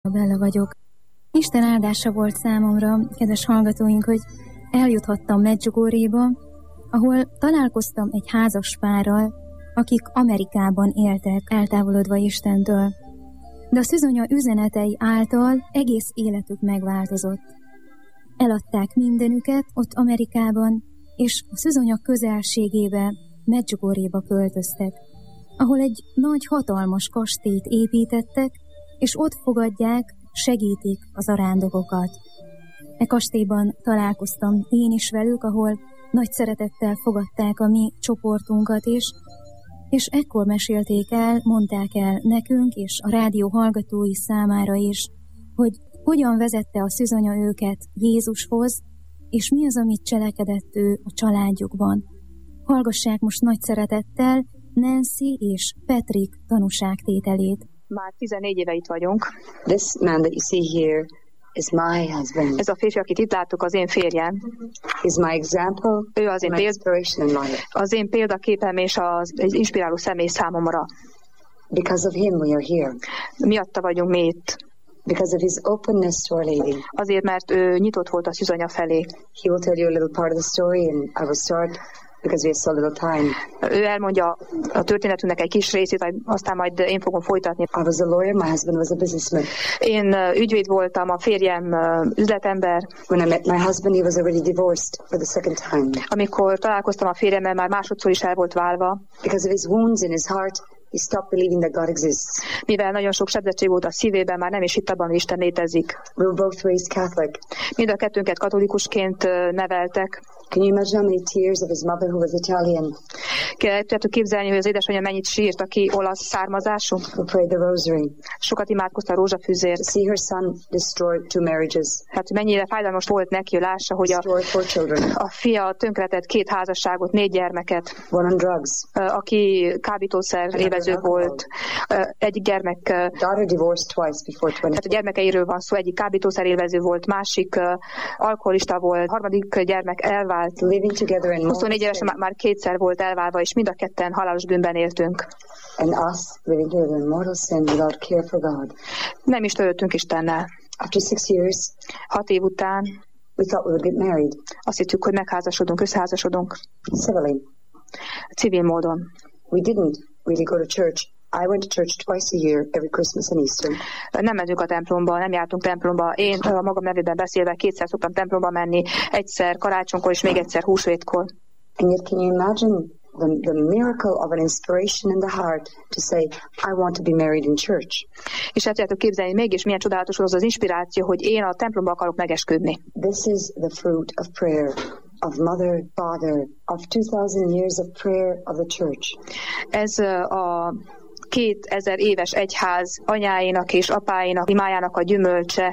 Bella vagyok. Isten áldása volt számomra, kedves hallgatóink, hogy eljuthattam Medjugorjéba, ahol találkoztam egy házas párral, akik Amerikában éltek, eltávolodva Istentől. De a szűzonya üzenetei által egész életük megváltozott. Eladták mindenüket ott Amerikában, és a szűzonya közelségébe, Medjugorjéba költöztek, ahol egy nagy, hatalmas kastélyt építettek, és ott fogadják, segítik az arándokokat. E kastélyban találkoztam én is velük, ahol nagy szeretettel fogadták a mi csoportunkat is, és ekkor mesélték el, mondták el nekünk és a rádió hallgatói számára is, hogy hogyan vezette a szűzonya őket Jézushoz, és mi az, amit cselekedett ő a családjukban. Hallgassák most nagy szeretettel Nancy és Patrick tanúságtételét. Már 14 éve itt vagyunk. This man that you see here is my husband. Ez a férfi, akit itt láttuk, az én férjem. He's my example, ő az én, inspiration in life. Az én példaképem és egy inspiráló személy számomra. Because of him we are here. Miatta vagyunk mi itt. Because of his openness to Our Lady. Azért, mert ő nyitott volt a szűzonya felé. He will tell you a little part of the story and I will start because we have so little time. Ő elmondja a történetünknek egy kis részét, aztán majd én fogom folytatni. I was a lawyer, my husband was a businessman. Én ügyvéd voltam, a férjem üzletember. When I met my husband, he was already divorced for the second time. Amikor találkoztam a férjemmel, már másodszor is el volt válva. Because of his wounds in his heart, he stopped believing that God exists. Mivel nagyon sok sebzettség volt a szívében, már nem is hitt abban, hogy Isten létezik. We were both raised Catholic. Mind a kettőnket katolikusként neveltek. Can you imagine how many tears of his mother who was Italian? Tudjátok képzelni, hogy az édesanyja mennyit sírt, aki olasz származású? Who prayed the rosary? Sokat imádkozta a rózsafűzért. To see her son destroy 2 marriages. Hát mennyire fájdalmas volt neki, hogy lássa, hogy a fia tönkretett 2 házasságot, 4 gyermeket. One on drugs. Aki kábítószer évező volt. Egyik gyermek... Daughter divorced twice before 20. Tehát a gyermekeiről van szó, egyik kábítószer élvező volt, másik alkoholista volt, harmadik gyermek elvált. Living together in 24 évesen már 2-szer volt elválva, és mind a ketten halálos bűnben éltünk. And us living together in mortal sin without care for God. Nem is törődtünk Istennel. After 6 years, 6 év után we thought we would get married. Azt hittük, hogy megházasodunk, összeházasodunk. Civilly. Civil módon. We didn't really go to church. I went to church twice a year, every Christmas and Easter. Nem mentünk a templomba, nem jártunk templomba. Én a magam nevében beszélve 2-szer szoktam templomba menni, egyszer karácsonykor és még egyszer húsvétkor. And yet can you imagine the miracle of an inspiration in the heart to say, I want to be married in church. És el tudjátok képzelni, mégis milyen csodálatos az inspiráció, hogy én a templomba akarok megesküdni. This is the fruit of prayer. Of mother, father, of 2000 years of prayer of the church. Ez a 2000 éves egyház anyáinak és apáinak, imájának a gyümölcse,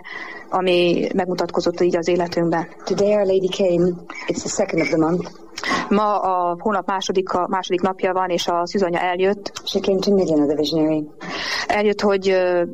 ami megmutatkozott így az életünkben. Today Our Lady came. It's the 2nd of the month. Ma a hónap második napja van, és a szűzonya eljött. She came to Midian, the visionary. Eljött, hogy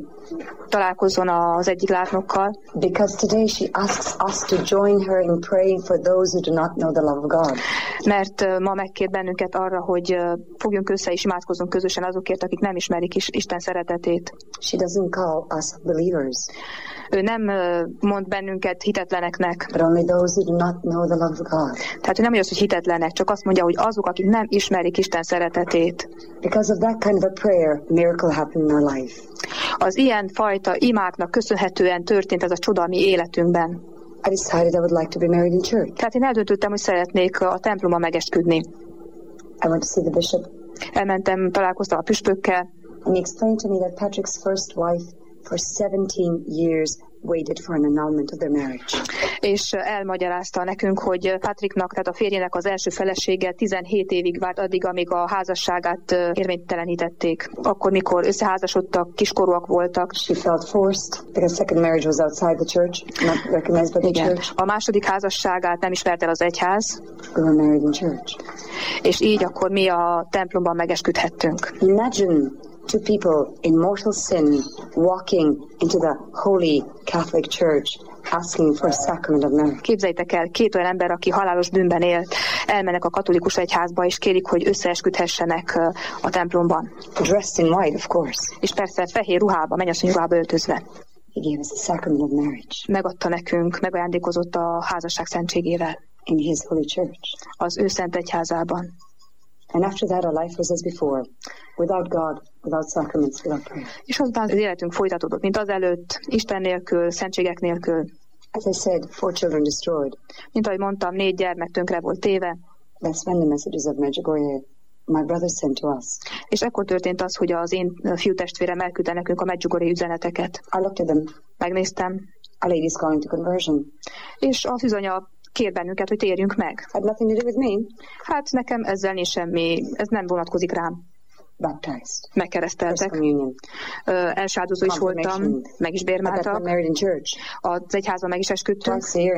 találkozzon az egyik látnokkal. Because today she asks us to join her in praying for those who do not know the love of God. Mert ma megkér bennünket arra, hogy fogjunk össze és imádkozzunk közösen azokért, akik nem ismerik Isten szeretetét. She doesn't call us believers. Ő nem mond bennünket hitetleneknek. But only those who do not know the love of God. Tehát ő nem mondja, hogy hitetlenek, csak azt mondja, hogy azok, akik nem ismerik Isten szeretetét. Because of that kind of a prayer, miracle happened in our life. Az ilyen fajta imáknak köszönhetően történt ez a csoda a mi életünkben. I decided I would like to be married in church. Tehát én eldöntöttem, hogy szeretnék a templomban megesküdni. I went to see the bishop. Elmentem, találkoztam a püspökkel. And he explained to me that Patrick's first wife for 17 years waited for an annulment of their marriage. És elmagyarázta nekünk, hogy Patricknak, tehát a férjének az első felesége 17 évig várt addig, amíg a házasságát érvénytelenítették. Akkor, mikor összeházasodtak, kiskorúak voltak. She felt forced because second marriage was outside the church, not recognized by the church. A második házasságát nem ismert el az egyház. We were married in church. És így akkor mi a templomban megesküdhettünk. Imagine 2 people in mortal sin walking into the holy Catholic Church asking for a sacrament of marriage. Képzeljétek el, 2 olyan ember, aki halálos bűnben élt, elmennek a katolikus egyházba, és kérik, hogy összeesküdhessenek a templomban. Dressed in white, of course. És persze fehér ruhába, mennyasszony ruhába öltözve. He gave us the sacrament of marriage. Megadta nekünk, megajándékozott a házasság szentségével. In his holy church. Az ő szent egyházában. And after that our life was as before, without God, without sacraments, without prayer. És azután az életünk folytatódott, mint azelőtt, Isten nélkül, szentségek nélkül. As I said, 4 children destroyed. Mint ahogy mondtam, 4 gyermek tönkre volt téve. That's when the messages of Medjugorje, my brother, sent to us. És ekkor történt az, hogy az én fiútestvérem elküldte nekünk a Medjugorje üzeneteket. I looked at them. Megnéztem. A lady's calling to conversion. És a szűzanya kér bennünket, hogy térjünk meg. Had nothing to do with me. Hát nekem ezzel nincs semmi, ez nem vonatkozik rám. Baptized. Megkereszteltek. Elsáldozó is voltam, meg is bérmáltak. Az egyházban meg is esküdtünk.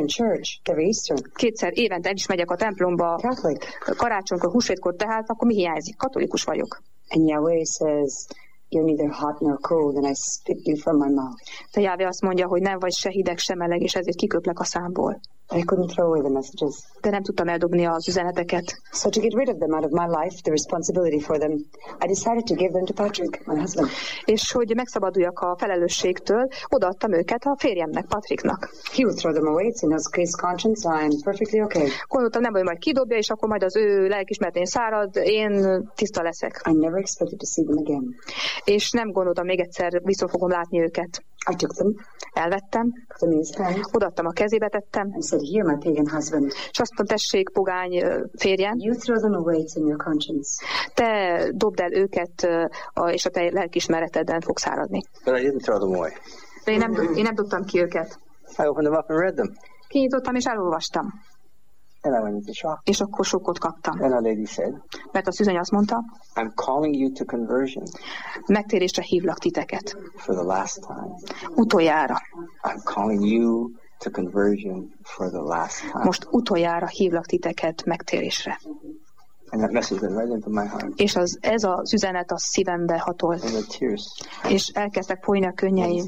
2-szer évente el is megyek a templomba, karácsonykor, húsvétkor, tehát akkor mi hiányzik? Katolikus vagyok. And Yahweh says, you're neither hot nor cold, and I spit you from my mouth. De Jahve azt mondja, hogy nem vagy se hideg, se meleg, és ezért kiköplek a számból. I couldn't throw away the messages. De nem tudtam eldobni az üzeneteket. So to get rid of them out of my life, the responsibility for them, I decided to give them to Patrick, my husband. És hogy megszabaduljak a felelősségtől, odaadtam őket a férjemnek, Patricknak. He would throw them away, it's in his conscience, I'm perfectly okay. Gondoltam, nem vagy majd kidobja, és akkor majd az ő lelkiismeretén szárad, én tiszta leszek. I never expected to see them again. És nem gondoltam, még egyszer vissza fogom látni őket. I took them. Elvettem. Put them in his hand. Odaadtam a kezébe, tettem. And said, here, my pagan husband. És azt mondta, tessék, pogány férjen. You throw them away, it's in your conscience. Te dobd el őket, és a te lelkiismereteden fogsz áradni. But I didn't throw them away. De én nem dobtam ki őket. I opened them up and read them. Kinyitottam és elolvastam. And I went into shock. És akkor sokkot kaptam. And a lady said, mert a szűzany azt mondta, I'm calling you to conversion. Megtérésre hívlak titeket. For the last time. Utoljára. I'm calling you to conversion for the last time. Most utoljára hívlak titeket megtérésre. And that message went right into my heart. És ez az üzenet a szívembe hatolt. And the tears. És elkezdtek folyni a könnyeim.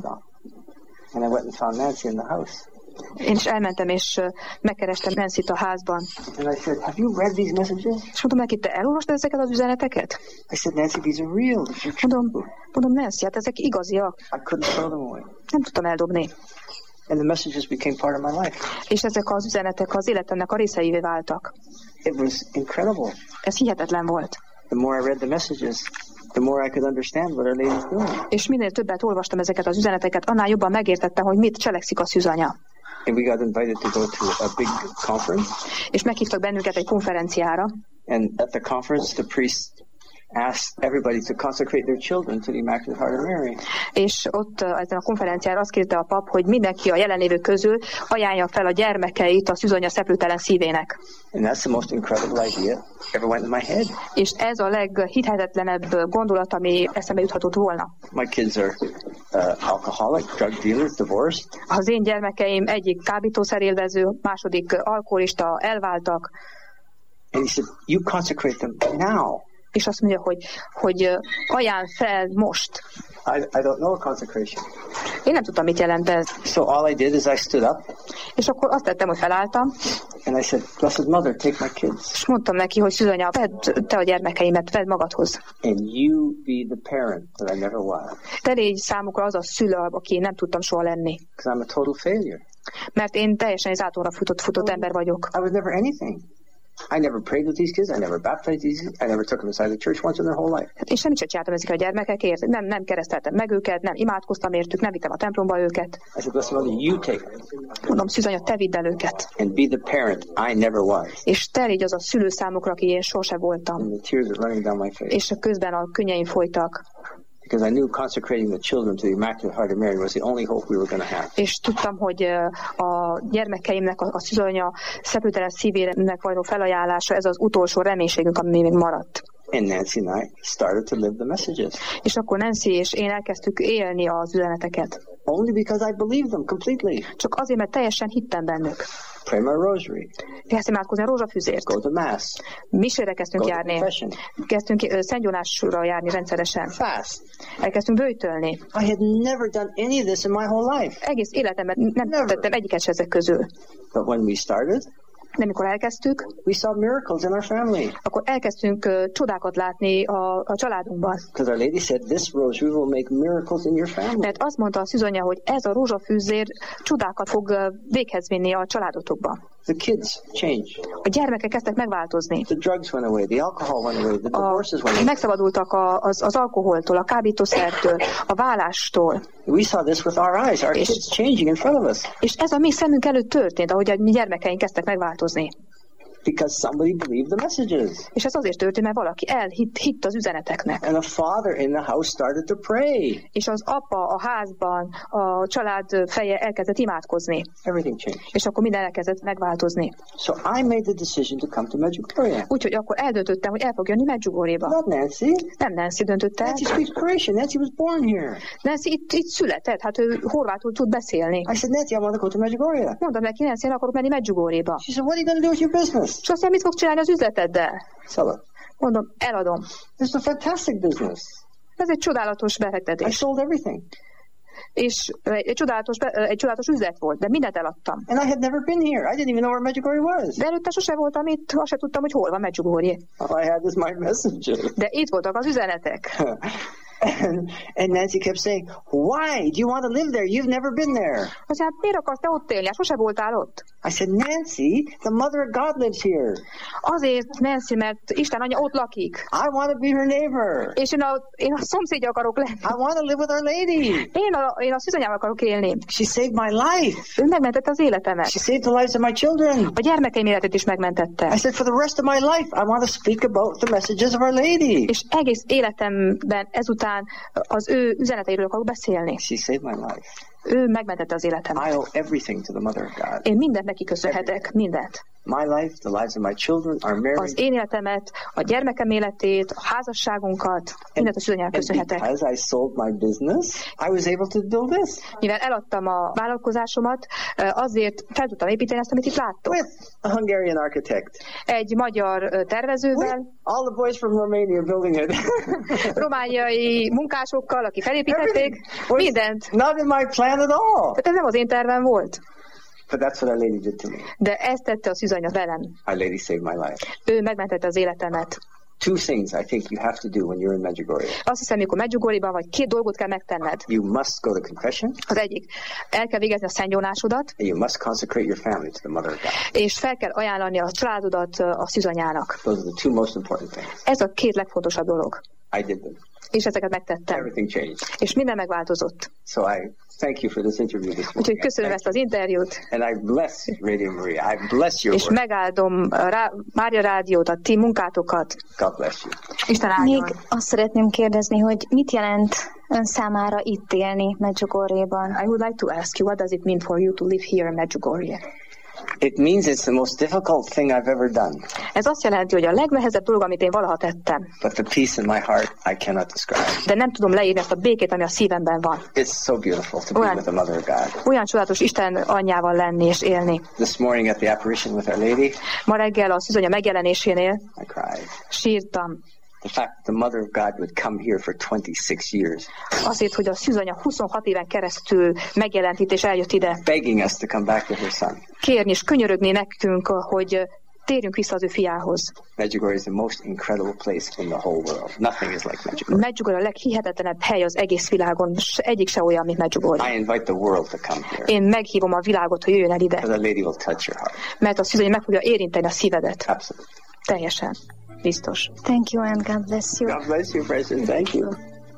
And I went and found Nancy in the house. Én is elmentem, és megkerestem Nancy-t a házban. And I said, have you read these messages? És mondom neki, te elolvastad ezeket az üzeneteket? I said, Nancy, these are real. Mondom, Nancy, hát ezek igaziak. I couldn't throw them away. Nem tudtam eldobni. And the messages became part of my life. És ezek az üzenetek az életemnek a részeivé váltak. It was incredible. Ez hihetetlen volt. The more I read the messages, the more I could understand what Our Lady's doing. És minél többet olvastam ezeket az üzeneteket, annál jobban megértettem, hogy mit cselekszik a szűzanya. And we got invited to go to a big conference. És meghívtak bennünket egy konferenciára. And at the conference, the priest asked everybody to consecrate their children to the Immaculate Heart of Mary. És ott ezen a konferenciára azt kérte a pap, hogy mindenki a jelenlévők közül ajánlja fel a gyermekeit a szűzanya szeplőtelen szívének. And that's the most incredible idea ever went in my head. És ez a leghihetetlenebb gondolat, ami eszembe juthatott volna. My kids are alcoholic, drug dealers, divorced. Az én gyermekeim egyik kábítószerélvező, második alkoholista, elváltak. And he said, you consecrate them now. És azt mondja, hogy ajánl fel most. I don't know a consecration. Én nem tudtam, mit jelent ez. So all I did is I stood up. És akkor azt tettem, hogy felálltam. And I said, Blessed Mother, take my kids. És mondtam neki, hogy szűzanya, vedd te a gyermekeimet, vedd magadhoz. And you be the parent that I never was. Te légy számukra az a szülő, aki nem tudtam soha lenni. Because I'm a total failure. Mert én teljesen az átóra futott ember vagyok. I was never anything. I never prayed with these kids. I never baptized these kids. I never took them inside the church once in their whole life. És semmit sem csináltam ezekkel a gyermekekért. Nem kereszteltem meg őket, nem imádkoztam értük, nem vittem a templomba őket. I said, Blessed Mother, you take them. Mondom, szűzanya, te vidd el őket. And be the parent I never was. És te légy az a szülő számukra, aki én sose voltam. And the tears are running down my face. És közben a könnyeim folytak. Because I knew consecrating the children to the Immaculate Heart of Mary was the only hope we were going to have. És tudtam, hogy a gyermekeimnek a szűzanya szeplőtelen szívének való felajánlása, ez az utolsó reménységünk, ami még maradt. And Nancy and I started to live the messages. És akkor Nancy és én elkezdtük élni az üzeneteket. Only because I believed them completely. Csak azért, mert teljesen hittem bennük. Pray my rosary. Kezdtem imádkozni a rózsafűzért. Go to mass. Misére kezdtünk járni. Kezdtünk Szent Jónásra járni rendszeresen. Fast. Elkezdtünk böjtölni. I had never done any of this in my whole life. Egész életemben nem tettem egyiket se ezek közül. But when we started, de amikor elkezdtük, we saw miracles in our family. akkor elkezdtünk csodákat látni a családunkban. Because our lady said, this rosary will make miracles in your family. Mert azt mondta a szűzanya, hogy ez a rózsafűzér csodákat fog véghez vinni a családotokba. The kids changed. A gyermekek kezdtek megváltozni. The drugs went away, the alcohol went away, the divorces went away. Megszabadultak az alkoholtól, a kábítószertől, a vállástól. We saw this with our eyes, our kids changing in front of us. És ez a mi szemünk előtt történt, ahogy a mi gyermekeink kezdtek megváltozni. Because somebody believed the messages. És ez azért történt, mert valaki hitt az üzeneteknek. And a father in the house started to pray. És az apa a házban, a család feje elkezdett imádkozni. Everything changed. És akkor minden elkezdett megváltozni. So I made the decision to come to Medjugorje. Úgyhogy akkor eldöntöttem, hogy el fog jönni Medjugorjéba. Not Nancy. Nem Nancy döntötte. Nancy speaks Croatian. Nancy was born here. Nancy itt született, hát ő horvátul tud beszélni. I said, Nancy, I want to go to Medjugorje. Mondtam neki, Nancy, én akarok menni Medjugorjéba. She said, what are you going to do with your business? És azt mondja, mit fog csinálni az üzleteddel? Sell it. Mondom, eladom. This is a fantastic business. Ez egy csodálatos I befektetés. sold everything. És egy csodálatos üzlet volt, de mindent eladtam. And I had never been here. I didn't even know where Medjugorje was. De előtte sose voltam itt, azt se tudtam, hogy hol van Medjugorje. All I had was my messages. De itt voltak az üzenetek. And Nancy kept saying, why do you want to live there? You've never been there. Azt hát miért akarsz te ott élni? Hát sose voltál ott. I said, Nancy, the mother of God lives here. Azért, Nancy, mert Isten anyja ott lakik. I want to be her neighbor. És én a szomszédja akarok lenni. I want to live with Our Lady. Én a szűzanyával akarok élni. She saved my life. Ő megmentette az életemet. She saved the lives of my children. A gyermekeim életét is megmentette. I said, for the rest of my life, I want to speak about the messages of Our Lady. És egész életemben ezután az ő üzeneteiről akarok beszélni. She saved my life. Ő megmentette az életemet. I owe everything to the Mother of God. Én mindent neki köszönhetek, mindent. My life, the lives of my children, our marriage. Az én életemet, a gyermekem életét, a házasságunkat, mindent a szűzanyának köszönhetek. Because I sold my business, I was able to build this. Mivel eladtam a vállalkozásomat, azért fel tudtam építeni ezt, amit itt láttok. With a Hungarian architect. Egy magyar tervezővel. With all the boys from Romania building it. Romániai munkásokkal, akik felépítették. Mindent. Not in my plan at all. Tehát ez nem az én tervem volt. But that's what Our Lady did to me. De ezt tette a szűzanya velem. Our Lady saved my life. Ő megmentette az életemet. Two things I think you have to do when you're in Medjugorje. Azt hiszem, mikor Medjugorjeban vagy, két dolgot kell megtenned. You must go to confession. Az egyik, el kell végezni a szentgyónásodat. And you must consecrate your family to the Mother of God. És fel kell ajánlani a családodat a szűzanyának. Those are the two most important things. Ez a két legfontosabb dolog. I did them. És ezeket megtettem. Everything changed. És minden megváltozott. So I thank you for this interview this morning. Úgyhogy köszönöm ezt az interjút. And I bless Radio Maria. I bless your És work. megáldom Mária Rádiót, a ti munkátokat. God bless you. Isten áldjon. Még azt szeretném kérdezni, hogy mit jelent ön számára itt élni Medjugorjeban? I would like to ask you, what does it mean for you to live here in Medjugorje? It means it's the most difficult thing I've ever done. Ez azt jelenti, hogy a legnehezebb dolog, amit én valaha tettem. But the peace in my heart I cannot describe. De nem tudom leírni ezt a békét, ami a szívemben van. It's so beautiful to be with the Mother of God. Olyan csodálatos Isten anyjával lenni és élni. This morning at the apparition with Our Lady, Ma reggel a szűzanya megjelenésénél I cried. sírtam. The fact that the Mother of God would come here for 26 years, Azért, hogy a szűzanya 26 éven keresztül megjelent itt és eljött ide. begging us to come back to her son. Kérni és könyörögni nekünk, hogy térjünk vissza az ő fiához. Medjugorje is the most incredible place in the whole world. Nothing is like Medjugorje. Medjugorje a leghihetetlenebb hely az egész világon. Egyik se olyan, mint Medjugorje. I invite the world to come here. Én meghívom a világot, hogy jöjjön el ide. Because the Lady will touch your heart. Mert a szűzanya meg fogja érinteni a szívedet. Absolutely. Teljesen. Biztos. Thank you and God bless you. God bless you, President. Thank you.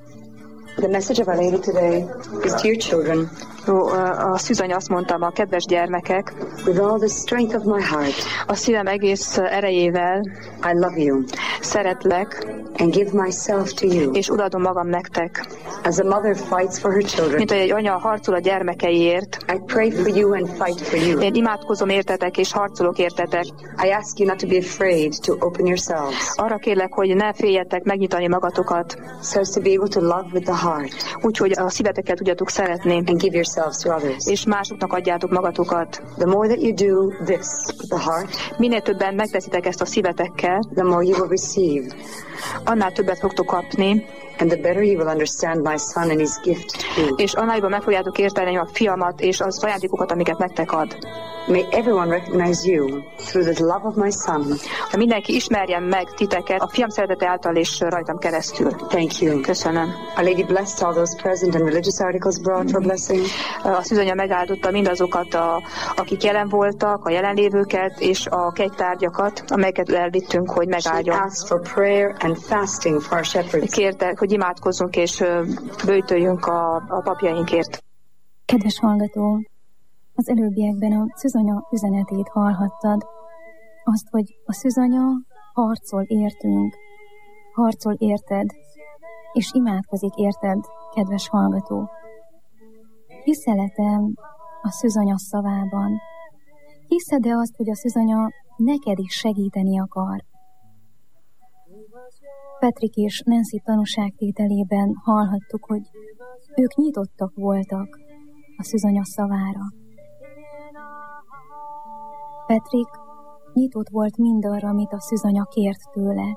The message of Our Lady today is to your children. A szűzanya azt mondta, a kedves gyermekek, With all the strength of my heart, a szívem egész erejével I love you szeretlek, and give myself to you. és odaadom magam nektek. As a mother fights for her children, Mint hogy egy anya harcol a gyermekeiért, I pray for you and fight for you. én imádkozom értetek, és harcolok értetek. I ask you not to be afraid to open yourselves, Arra kérlek, hogy ne féljetek megnyitani magatokat, so as to be able to love with the heart úgyhogy a szívetekkel tudjatok szeretni, and give yourselves to others. és másoknak adjátok magatokat. The more that you do this with the heart, Minél többen megteszitek ezt a szívetekkel, the more you will receive, annál többet fogtok kapni, and the better you will understand my son and his gift to you. és annál jobban meg fogjátok érteni a fiamat és az ajándékokat, amiket nektek ad. May everyone recognize you through the love of my son. Ha mindenki ismerjen meg titeket a fiam szeretete által és rajtam keresztül. Thank you. Köszönöm. Our Lady blessed all those present and religious articles brought for blessing. A szűzanya megáldotta mindazokat, akik jelen voltak, a jelenlévőket és a kegytárgyakat, amelyeket elvittünk, hogy megáldjon. She asked for prayer and fasting for our shepherds. Kérte, hogy imádkozzunk és böjtöljünk a papjainkért. Kedves hallgató, az előbbiekben a szűzanya üzenetét hallhattad, azt, hogy a szűzanya harcol értünk, harcol érted, és imádkozik érted, kedves hallgató. Hiszel-e a szűzanya szavában? Hiszed-e azt, hogy a szűzanya neked is segíteni akar? Patrick és Nancy tanúságtételében hallhattuk, hogy ők nyitottak voltak a szűzanya szavára. Patrick nyitott volt mindarra, amit a szűzanya kért tőle.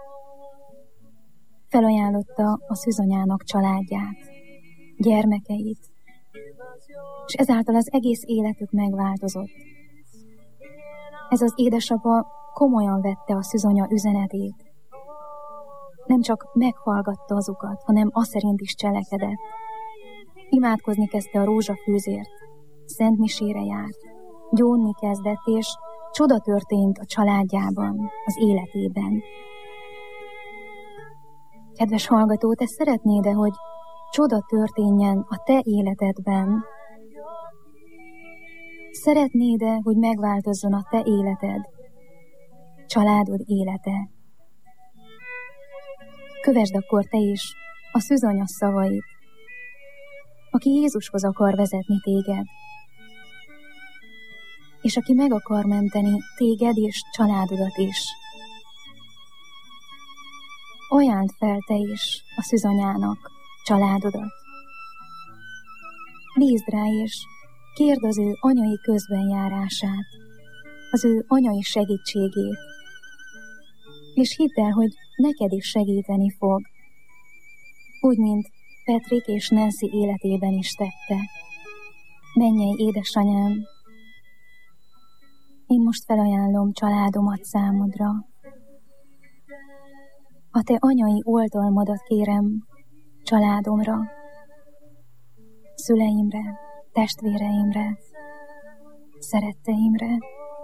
Felajánlotta a szűzanyának családját, gyermekeit, és ezáltal az egész életük megváltozott. Ez az édesapa komolyan vette a szűzanya üzenetét. Nem csak meghallgatta azokat, hanem aszerint is cselekedett. Imádkozni kezdte a rózsafűzért, szentmisére járt, gyónni kezdett, és csoda történt a családjában, az életében. Kedves hallgató, te szeretnéd-e, hogy csoda történjen a te életedben? Szeretnéd-e, hogy megváltozzon a te életed, családod élete? Kövesd akkor te is a szűzanya szavait, aki Jézushoz akar vezetni téged, és aki meg akar menteni téged és családodat is. Ajánd fel te is a szűzanyának családodat. Bízd rá és kérd az ő anyai közbenjárását, az ő anyai segítségét, és hidd el, hogy neked is segíteni fog, úgy, mint Patrick és Nancy életében is tette. Mennyei édesanyám, én most felajánlom családomat számodra. A te anyai oltalmadat kérem családomra, szüleimre, testvéreimre, szeretteimre.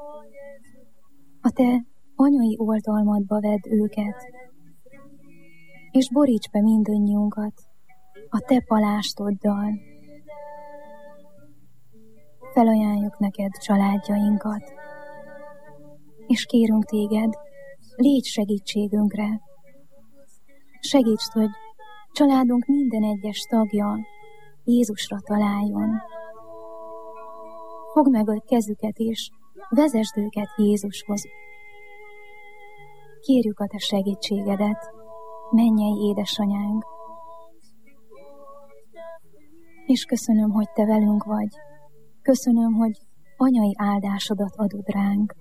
A te anyai oltalmadba vedd őket, és boríts be mindannyiunkat a te palástoddal. Felajánljuk neked családjainkat, és kérünk téged, légy segítségünkre. Segítsd, hogy családunk minden egyes tagja Jézusra találjon. Fogd meg a kezüket, és vezesd őket Jézushoz. Kérjük a te segítségedet, mennyei édesanyánk. És köszönöm, hogy te velünk vagy. Köszönöm, hogy anyai áldásodat adod ránk.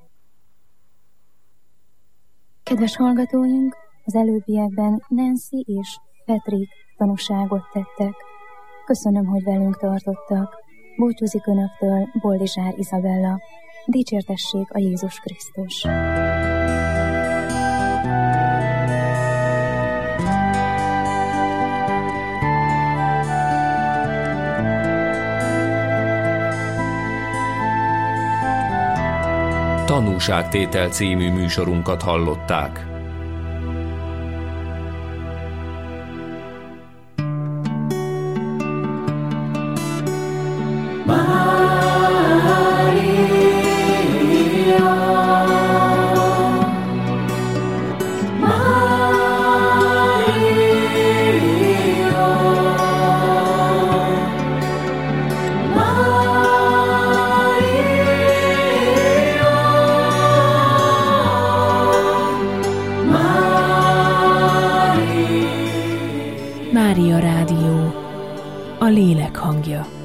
Kedves hallgatóink, az előbbiekben Nancy és Patrick tanúságot tettek. Köszönöm, hogy velünk tartottak. Búcsúzik önöktől Boldizsár Izabella. Dicsértessék a Jézus Krisztus! Tanúságtétel című műsorunkat hallották. Mária Rádió, a lélek hangja.